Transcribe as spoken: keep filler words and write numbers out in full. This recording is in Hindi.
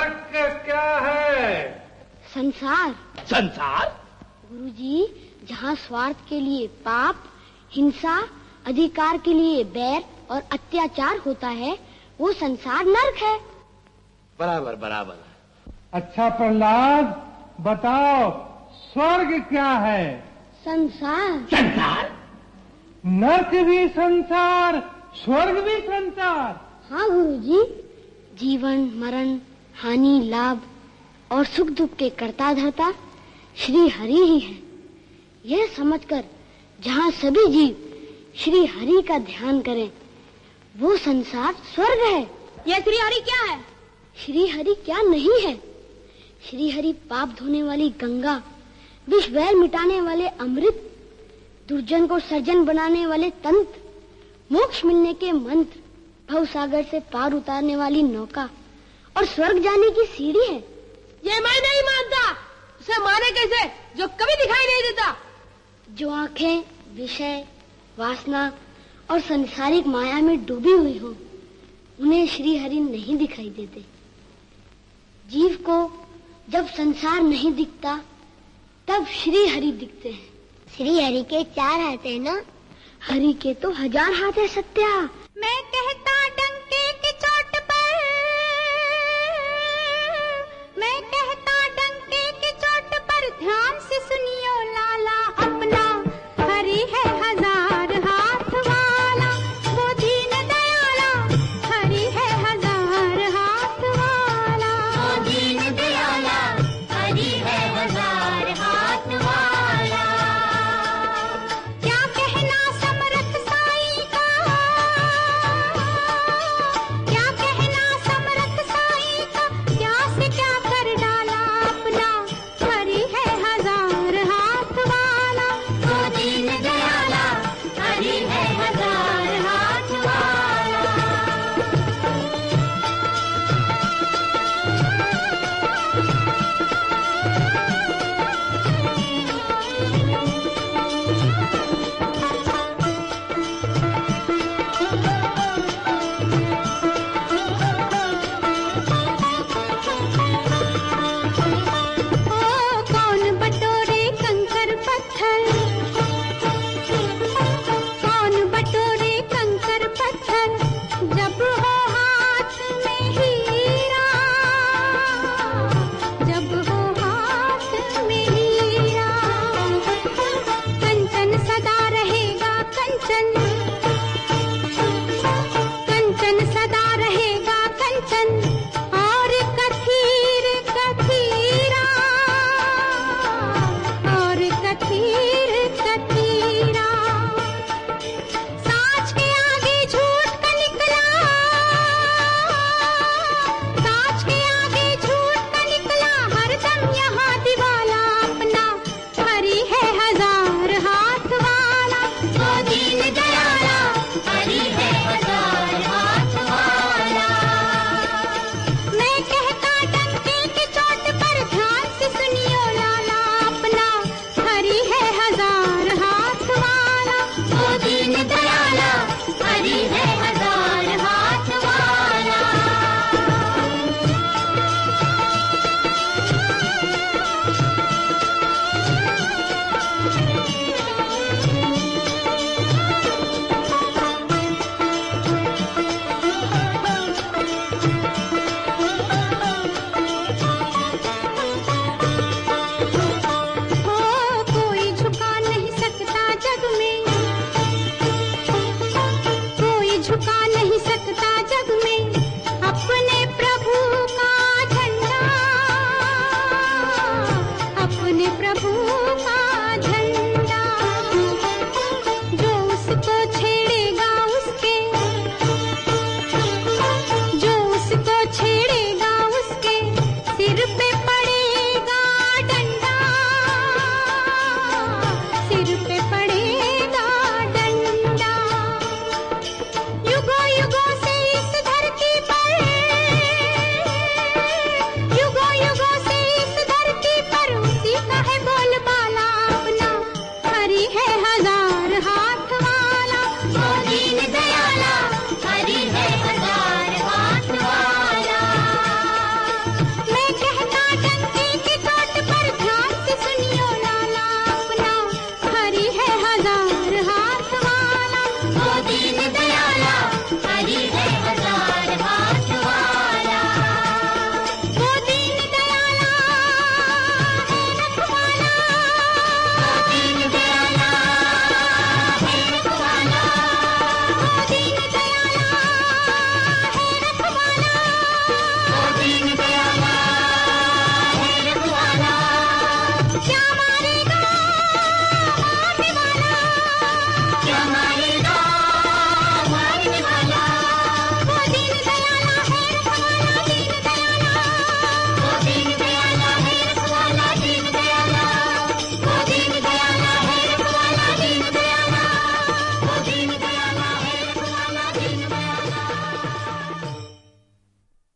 नरक क्या है? संसार। संसार? गुरुजी, जहाँ स्वार्थ के लिए पाप, हिंसा, अधिकार के लिए बैर और अत्याचार होता है, वो संसार नरक है। बराबर बराबर। अच्छा प्रहलाद, बताओ स्वर्ग क्या है? संसार। संसार? नरक भी संसार, स्वर्ग भी संसार। हाँ गुरुजी, जीवन मरण, हानि लाभ और सुख दुख के कर्ता धर्ता श्री हरि ही है। यह समझकर जहाँ सभी जीव श्री हरि का ध्यान करें, वो संसार स्वर्ग है। यह श्री हरि क्या है? श्री हरि क्या नहीं है? श्री हरि पाप धोने वाली गंगा, विष वैर मिटाने वाले अमृत, दुर्जन को सर्जन बनाने वाले तंत्र, मोक्ष मिलने के मंत्र, भव सागर से पार उतारने वाली नौका और स्वर्ग जाने की सीढ़ी है। ये मैं नहीं मानता। उसे माने कैसे जो कभी दिखाई नहीं देता? जो आंखें विषय, वासना और संसारिक माया में डूबी हुई हो, उन्हें श्री हरि नहीं दिखाई देते। जीव को जब संसार नहीं दिखता, तब श्री हरि दिखते हैं। श्री हरि के चार हाथ है ना? हरि के तो हजार हाथ है सत्या। मैं कहता डंके की चोट पर, मैं कहता डंके की चोट पर, ध्यान से सुनियो लाला, अपना हरि है हजार हाथ वाला, वो दीन दयाला, हरि है हजार हाथ वाला, वो दीन दयाला, हरि है हजार हाथ वाला। क्या कहना समर्थ साईं का, क्या कहना समर्थ साईं का, क्या से क्या कर डाला, अपना हरि है हजार हाथ वाला, वो दीन दयाला, हरि है हजार हाथ वाला। ओ कौन बटोरे कंकर पत्थर, कौन बटोरे कंकर पत्थर, जब हो हाथ में हीरा, जब हो हाथ में हीरा, कंचन सदा रहेगा कंचन, कंचन सदा रहेगा कंचन, और कथीर कथीरा, और कथीर कथीरा, साच के आगे झूठ का निकला, साच के आगे झूठ का निकला, हरदम यहाँ दिवाला, अपना हरि है हजार हाथ वाला, वो दीन दयाला, हरि है हजार हाथ वाला। मैं कहता डंके की चोट पर, ध्यान से सुनियो लाला, अपना हरि है हजार हाथ वाला, वो दीन दयाला, हरि है हजार हाथ वाला। हो कोई झुका नहीं सकता जग में, कोई झुका